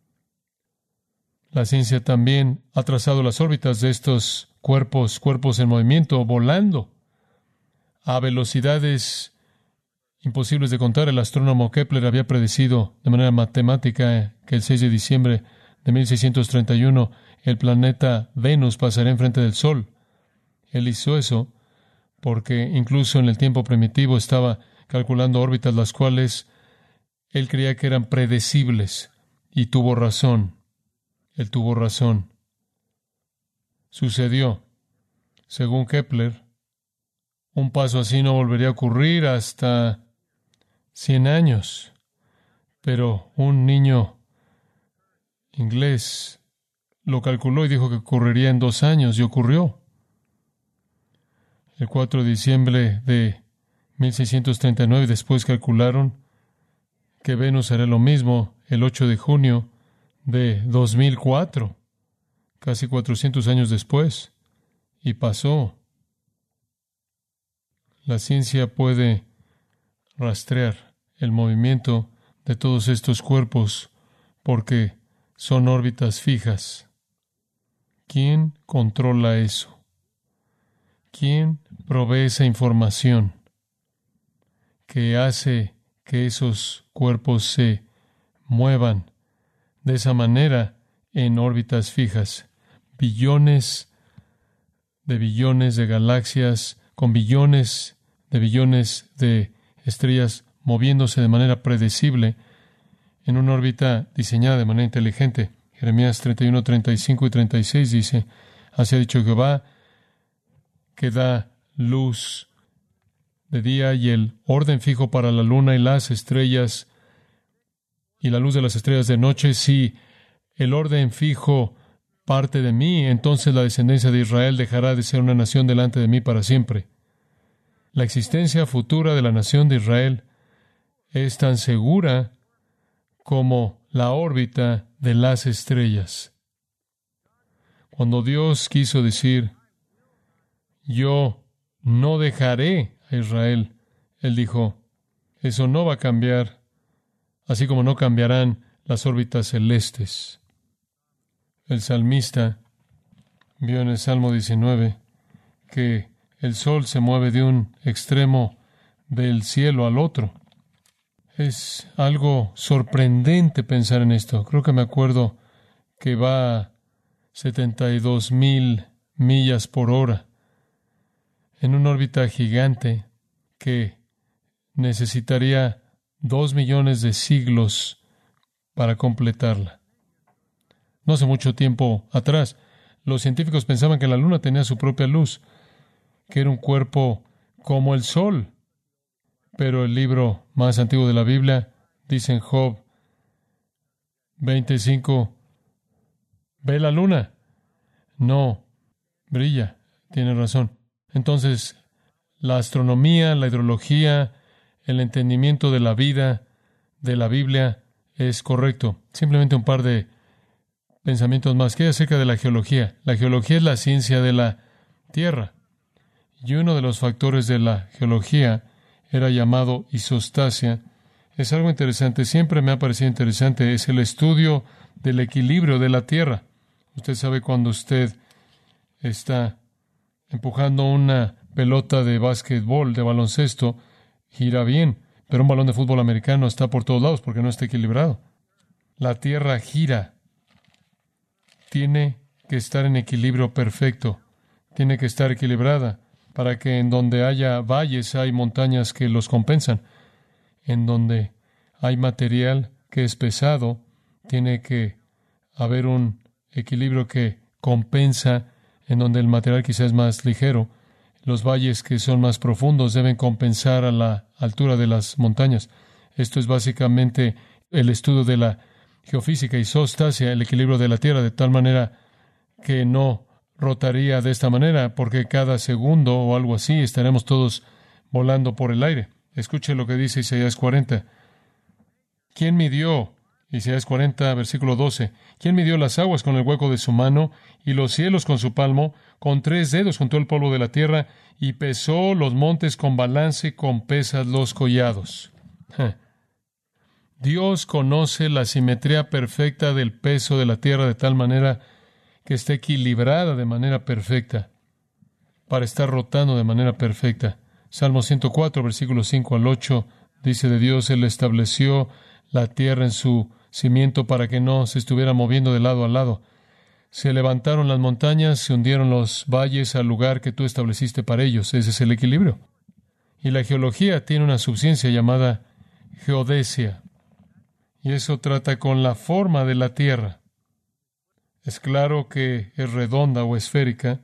B: La ciencia también ha trazado las órbitas de estos cuerpos, cuerpos en movimiento, volando a velocidades imposibles de contar. El astrónomo Kepler había predecido de manera matemática que el seis de diciembre de mil seiscientos treinta y uno el planeta Venus pasaría enfrente del Sol. Él hizo eso porque incluso en el tiempo primitivo estaba calculando órbitas las cuales él creía que eran predecibles, y tuvo razón. Él tuvo razón. Sucedió. Según Kepler, un paso así no volvería a ocurrir hasta cien años. Pero un niño inglés lo calculó y dijo que ocurriría en dos años, y ocurrió. El cuatro de diciembre de mil seiscientos treinta y nueve, después calcularon que Venus hará lo mismo el ocho de junio de dos mil cuatro, casi cuatrocientos años después, y pasó. La ciencia puede rastrear el movimiento de todos estos cuerpos porque son órbitas fijas. ¿Quién controla eso? ¿Quién provee esa información que hace que esos cuerpos se muevan de esa manera en órbitas fijas? Billones de billones de galaxias con billones de billones de estrellas moviéndose de manera predecible en una órbita diseñada de manera inteligente. Jeremías treinta y uno, treinta y cinco y treinta y seis dice, así ha dicho Jehová, que da luz de día y el orden fijo para la luna y las estrellas y la luz de las estrellas de noche. Si el orden fijo parte de mí, entonces la descendencia de Israel dejará de ser una nación delante de mí para siempre. La existencia futura de la nación de Israel es tan segura como la órbita de las estrellas. Cuando Dios quiso decir, yo no dejaré a Israel, Él dijo, eso no va a cambiar, así como no cambiarán las órbitas celestes. El salmista vio en el Salmo diecinueve que el sol se mueve de un extremo del cielo al otro. Es algo sorprendente pensar en esto. Creo que me acuerdo que va a setenta y dos mil millas por hora en una órbita gigante que necesitaría dos millones de siglos para completarla. No hace mucho tiempo atrás, los científicos pensaban que la luna tenía su propia luz, que era un cuerpo como el sol. Pero el libro más antiguo de la Biblia dice en Job veinticinco, ¿ve la luna? No, brilla. Tiene razón. Entonces, la astronomía, la hidrología, el entendimiento de la vida, de la Biblia, es correcto. Simplemente un par de pensamientos más. ¿Qué hay acerca de la geología? La geología es la ciencia de la Tierra. Y uno de los factores de la geología era llamado isostasia. Es algo interesante, siempre me ha parecido interesante, es el estudio del equilibrio de la Tierra. Usted sabe cuando usted está empujando una pelota de básquetbol, de baloncesto, gira bien, pero un balón de fútbol americano está por todos lados porque no está equilibrado. La Tierra gira. Tiene que estar en equilibrio perfecto. Tiene que estar equilibrada para que en donde haya valles hay montañas que los compensan. En donde hay material que es pesado, tiene que haber un equilibrio que compensa en donde el material quizás es más ligero. Los valles que son más profundos deben compensar a la altura de las montañas. Esto es básicamente el estudio de la geofísica, isostasia, el equilibrio de la Tierra, de tal manera que no rotaría de esta manera, porque cada segundo o algo así estaremos todos volando por el aire. Escuche lo que dice Isaías cuarenta. ¿Quién midió? Isaías cuarenta, versículo doce. ¿Quién midió las aguas con el hueco de su mano y los cielos con su palmo? Con tres dedos juntó el polvo de la tierra y pesó los montes con balance, con pesas los collados. Ja. Dios conoce la simetría perfecta del peso de la tierra de tal manera que esté equilibrada de manera perfecta para estar rotando de manera perfecta. Salmo ciento cuatro, versículos cinco al ocho, dice de Dios, Él estableció la tierra en su cimiento para que no se estuviera moviendo de lado a lado. Se levantaron las montañas, se hundieron los valles al lugar que tú estableciste para ellos. Ese es el equilibrio. Y la geología tiene una subciencia llamada geodesia. Y eso trata con la forma de la tierra. Es claro que es redonda o esférica.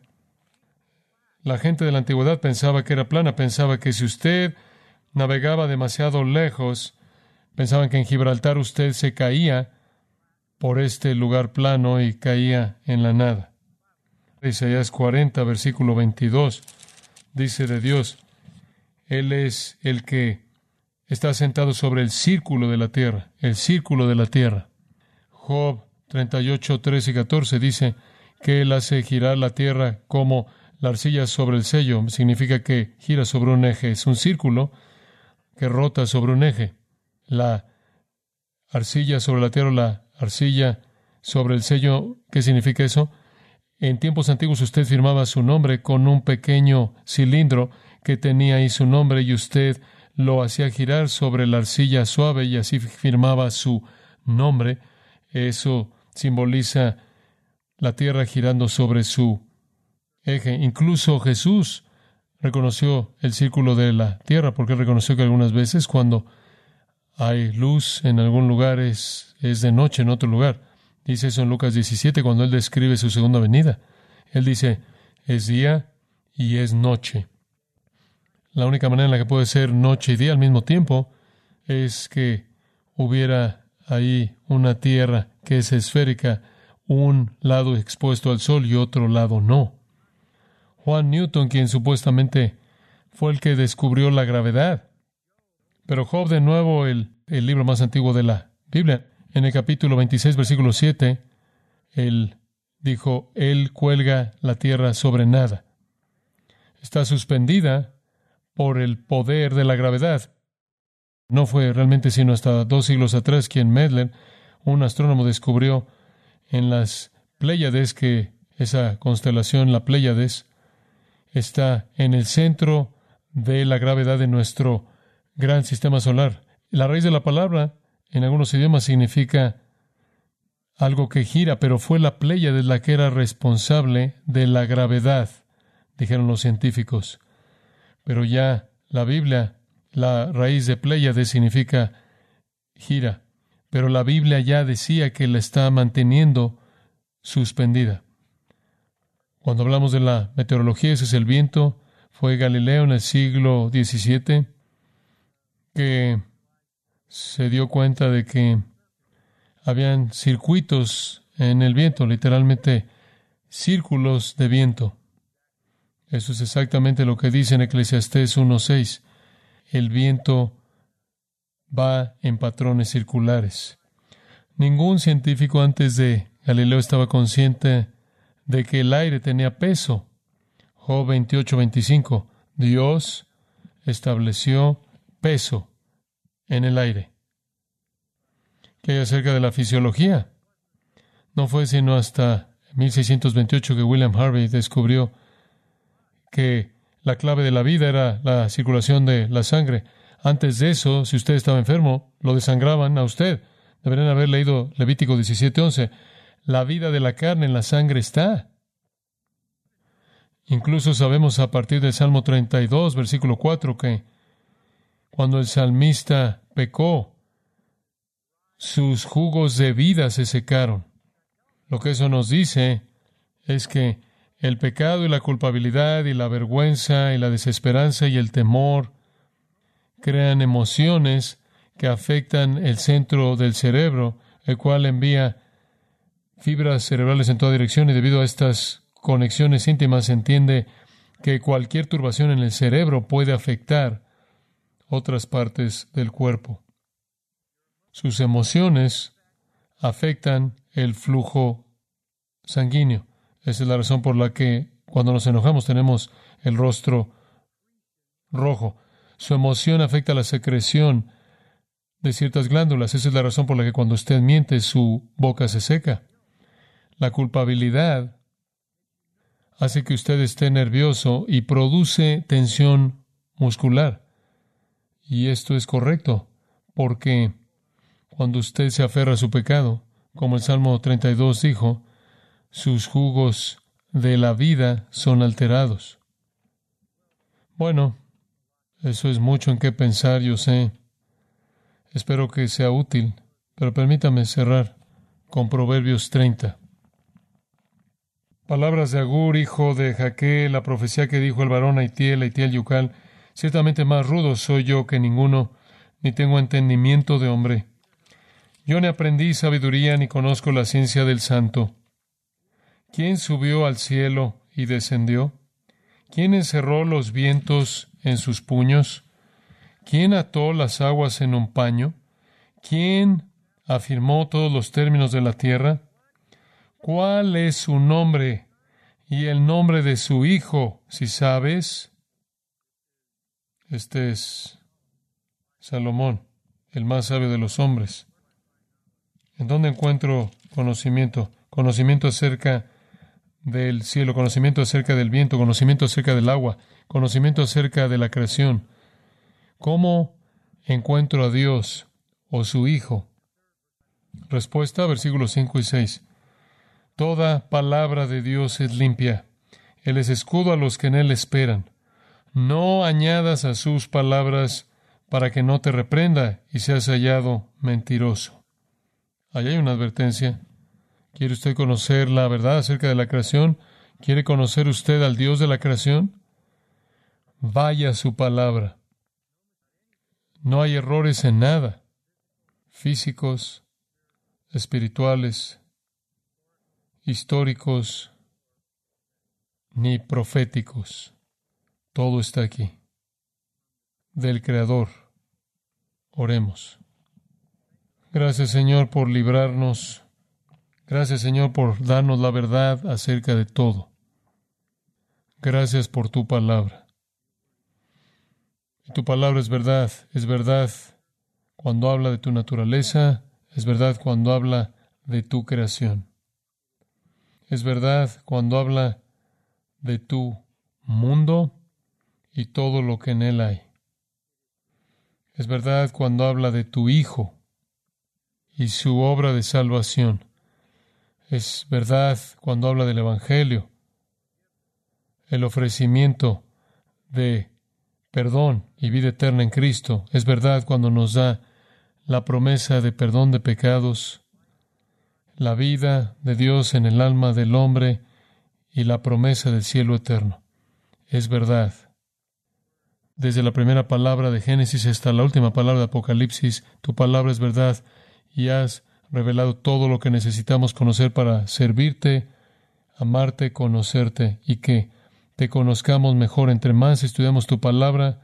B: La gente de la antigüedad pensaba que era plana, pensaba que si usted navegaba demasiado lejos, pensaban que en Gibraltar usted se caía por este lugar plano y caía en la nada. Isaías cuarenta, versículo veintidós, dice de Dios, Él es el que está sentado sobre el círculo de la tierra, el círculo de la tierra. Job treinta y ocho, trece y catorce dice que Él hace girar la tierra como la arcilla sobre el sello. Significa que gira sobre un eje. Es un círculo que rota sobre un eje. La arcilla sobre la tierra, la arcilla sobre el sello, ¿qué significa eso? En tiempos antiguos usted firmaba su nombre con un pequeño cilindro que tenía ahí su nombre y usted lo hacía girar sobre la arcilla suave y así firmaba su nombre. Eso simboliza la tierra girando sobre su eje. Incluso Jesús reconoció el círculo de la tierra porque reconoció que algunas veces cuando hay luz en algún lugar es, es de noche en otro lugar. Dice eso en Lucas diecisiete cuando Él describe su segunda venida. Él dice, es día y es noche. La única manera en la que puede ser noche y día al mismo tiempo es que hubiera ahí una tierra que es esférica, un lado expuesto al sol y otro lado no. Juan Newton, quien supuestamente fue el que descubrió la gravedad. Pero Job, de nuevo, el, el libro más antiguo de la Biblia, en el capítulo veintiséis, versículo siete, él dijo, Él cuelga la tierra sobre nada. Está suspendida por el poder de la gravedad. No fue realmente sino hasta dos siglos atrás quien Medler, un astrónomo, descubrió en las Pléyades que esa constelación, la Pléyades, está en el centro de la gravedad de nuestro gran sistema solar. La raíz de la palabra en algunos idiomas significa algo que gira, pero fue la Pléyades la que era responsable de la gravedad, dijeron los científicos. Pero ya la Biblia, la raíz de Pléyades significa gira, pero la Biblia ya decía que la está manteniendo suspendida. Cuando hablamos de la meteorología, ese es el viento. Fue Galileo en el siglo diecisiete que se dio cuenta de que habían circuitos en el viento, literalmente círculos de viento, Eso es exactamente lo que dice en Eclesiastés uno seis. El viento va en patrones circulares. Ningún científico antes de Galileo estaba consciente de que el aire tenía peso. Job veintiocho veinticinco. Dios estableció peso en el aire. ¿Qué hay acerca de la fisiología? No fue sino hasta mil seiscientos veintiocho que William Harvey descubrió que la clave de la vida era la circulación de la sangre. Antes de eso, si usted estaba enfermo, lo desangraban a usted. Deberían haber leído Levítico diecisiete once. La vida de la carne en la sangre está. Incluso sabemos a partir del Salmo treinta y dos, versículo cuatro, que cuando el salmista pecó, sus jugos de vida se secaron. Lo que eso nos dice es que el pecado y la culpabilidad y la vergüenza y la desesperanza y el temor crean emociones que afectan el centro del cerebro, el cual envía fibras cerebrales en toda dirección, y debido a estas conexiones íntimas se entiende que cualquier turbación en el cerebro puede afectar otras partes del cuerpo. Sus emociones afectan el flujo sanguíneo. Esa es la razón por la que cuando nos enojamos tenemos el rostro rojo. Su emoción afecta la secreción de ciertas glándulas. Esa es la razón por la que cuando usted miente su boca se seca. La culpabilidad hace que usted esté nervioso y produce tensión muscular. Y esto es correcto, porque cuando usted se aferra a su pecado, como el Salmo treinta y dos dijo, sus jugos de la vida son alterados. Bueno, eso es mucho en qué pensar, yo sé. Espero que sea útil, pero permítame cerrar con Proverbios treinta. Palabras de Agur, hijo de Jaque, la profecía que dijo el varón Aitiel, Aitiel Yucal: ciertamente más rudo soy yo que ninguno, ni tengo entendimiento de hombre. Yo ni aprendí sabiduría, ni conozco la ciencia del santo. ¿Quién subió al cielo y descendió? ¿Quién encerró los vientos en sus puños? ¿Quién ató las aguas en un paño? ¿Quién afirmó todos los términos de la tierra? ¿Cuál es su nombre y el nombre de su hijo, si sabes? Este es Salomón, el más sabio de los hombres. ¿En dónde encuentro conocimiento? Conocimiento acerca del cielo, conocimiento acerca del viento, conocimiento acerca del agua, conocimiento acerca de la creación. ¿Cómo encuentro a Dios o su Hijo? Respuesta, versículos cinco y seis. Toda palabra de Dios es limpia. Él es escudo a los que en Él esperan. No añadas a sus palabras para que no te reprenda y seas hallado mentiroso. Allí hay una advertencia. ¿Quiere usted conocer la verdad acerca de la creación? ¿Quiere conocer usted al Dios de la creación? Vaya a su palabra. No hay errores en nada, físicos, espirituales, históricos, ni proféticos. Todo está aquí. Del Creador. Oremos. Gracias, Señor, por librarnos. Gracias, Señor, por darnos la verdad acerca de todo. Gracias por tu palabra. Y tu palabra es verdad. Es verdad cuando habla de tu naturaleza. Es verdad cuando habla de tu creación. Es verdad cuando habla de tu mundo y todo lo que en él hay. Es verdad cuando habla de tu Hijo y su obra de salvación. Es verdad cuando habla del Evangelio, el ofrecimiento de perdón y vida eterna en Cristo. Es verdad cuando nos da la promesa de perdón de pecados, la vida de Dios en el alma del hombre y la promesa del cielo eterno. Es verdad. Desde la primera palabra de Génesis hasta la última palabra de Apocalipsis, tu palabra es verdad y has revelado todo lo que necesitamos conocer para servirte, amarte, conocerte, y que te conozcamos mejor. Entre más estudiamos tu palabra,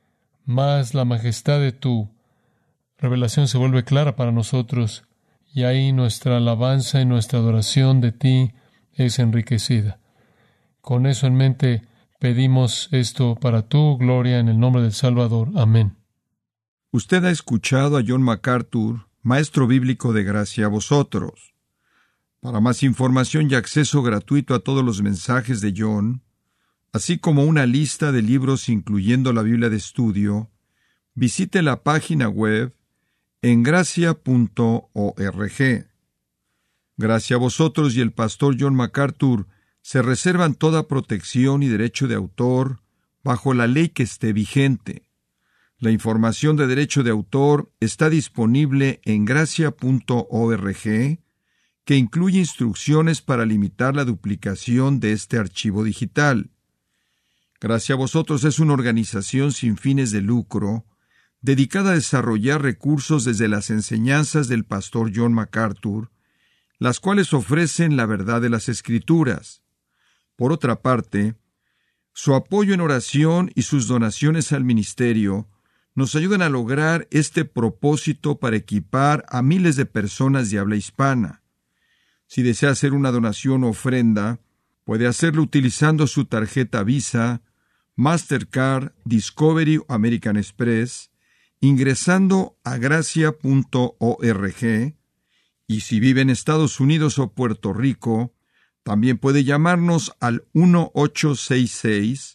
B: más la majestad de tu revelación se vuelve clara para nosotros, y ahí nuestra alabanza y nuestra adoración de ti es enriquecida. Con eso en mente, pedimos esto para tu gloria en el nombre del Salvador. Amén.
A: Usted ha escuchado a John MacArthur, maestro bíblico de gracia a vosotros. Para más información y acceso gratuito a todos los mensajes de John, así como una lista de libros incluyendo la Biblia de estudio, visite la página web en gracia punto org. Gracia a vosotros y el pastor John MacArthur se reservan toda protección y derecho de autor bajo la ley que esté vigente. La información de derecho de autor está disponible en gracia punto org, que incluye instrucciones para limitar la duplicación de este archivo digital. Gracia a vosotros es una organización sin fines de lucro, dedicada a desarrollar recursos desde las enseñanzas del pastor John MacArthur, las cuales ofrecen la verdad de las Escrituras. Por otra parte, su apoyo en oración y sus donaciones al ministerio nos ayudan a lograr este propósito para equipar a miles de personas de habla hispana. Si desea hacer una donación o ofrenda, puede hacerlo utilizando su tarjeta Visa, Mastercard, Discovery o American Express, ingresando a gracia punto org, y si vive en Estados Unidos o Puerto Rico, también puede llamarnos al uno ocho seis seis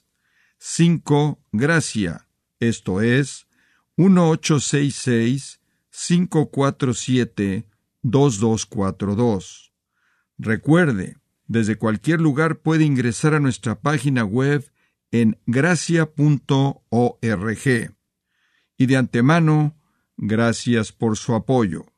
A: cinco gracia, esto es, uno ocho seis seis cinco cuatro siete dos dos cuatro dos. Recuerde, desde cualquier lugar puede ingresar a nuestra página web en gracia punto org. Y de antemano, gracias por su apoyo.